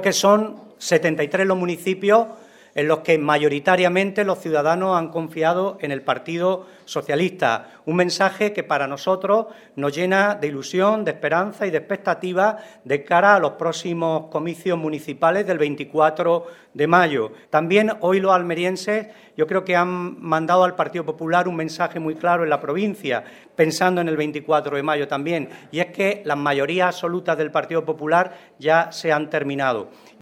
que son 73 los municipios en los que mayoritariamente los ciudadanos han confiado en el Partido Socialista. Un mensaje que para nosotros nos llena de ilusión, de esperanza y de expectativa de cara a los próximos comicios municipales del 24 de mayo. También hoy los almerienses yo creo que han mandado al Partido Popular un mensaje muy claro en la provincia, pensando en el 24 de mayo también, y es que las mayorías absolutas del Partido Popular ya se han terminado.